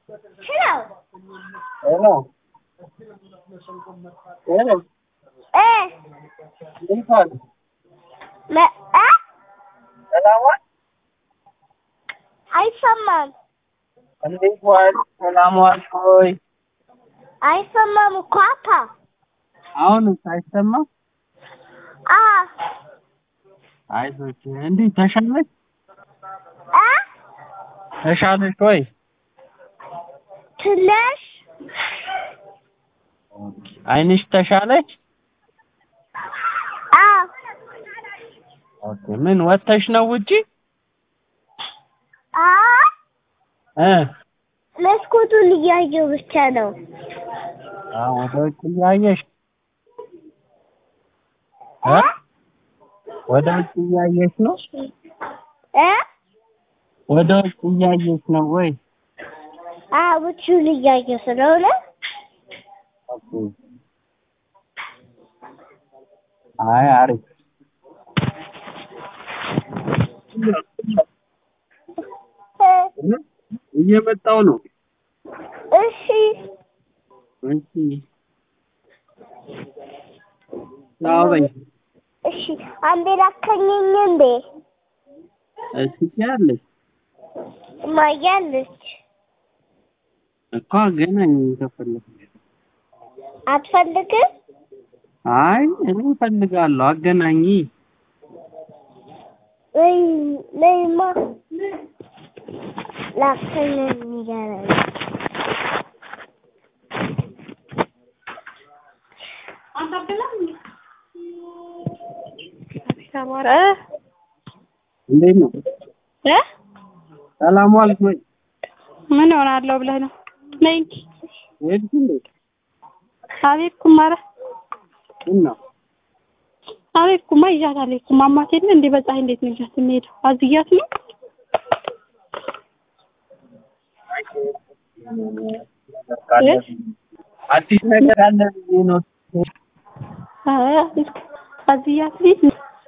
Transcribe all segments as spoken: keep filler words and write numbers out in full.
Hello. Hello. Hello. Eh. Lincoln. Me eh? Salamat. አይሰማም Lincoln. Salamat hoy. አይሰማም እኮ አታ አሁን ሳይሰማ አ አይዞሽ እንዴ ተሻለሽ አ ተሻለሽ ወይ ትንሽ አይንሽ ተሻለሽ አ ኦኬ ምን ወጥተሽ ነው ውጪ አ እ መስኮቱን እያየሁ ብቻ ነው አዎ ወደ ውጭ እያየሽ እ ወደ ውጭ እያየሽ ነው እ ወደ ውጭ እያየሽ ነው ወይ አ ውጪውን እያየሁ ስለሆነ ኦኬ አይ አሪፍ እየመጣው ነው እሺ እሺ ያውበኝ እሺ አንዴ ላከኝኝ እንዴ እሺ ያለሽ ማያለች እኮ ገናኝ ተፈልኩ አትፈልግም አይ እኔ እፈልጋለሁ አገናኝ ወይ ለይማ ላከኝኝ ይላል ሰማራ እንዴት ነው እ ሰላም ዋልክ ወይ ምን ሆናለሁ ብለህ ነው ነኝ ሄድክ እንዴ አቤት ኩማራ እና አቤት ኩማ ይዣታለሁ ኩማማት የለ እንዴ በፀሐይ እንዴት ነው ይዣት የምሄደው አዝያት ነው አዲስ ነገር አለ ነው አዎ አዝያት ልጅ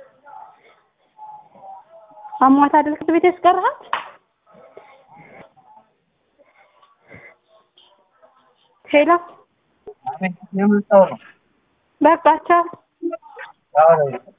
አሟታ አይደል ቤት ያስቀርሃት ሄሎ አቤት የምታው ነው በቃ ቻው አዎ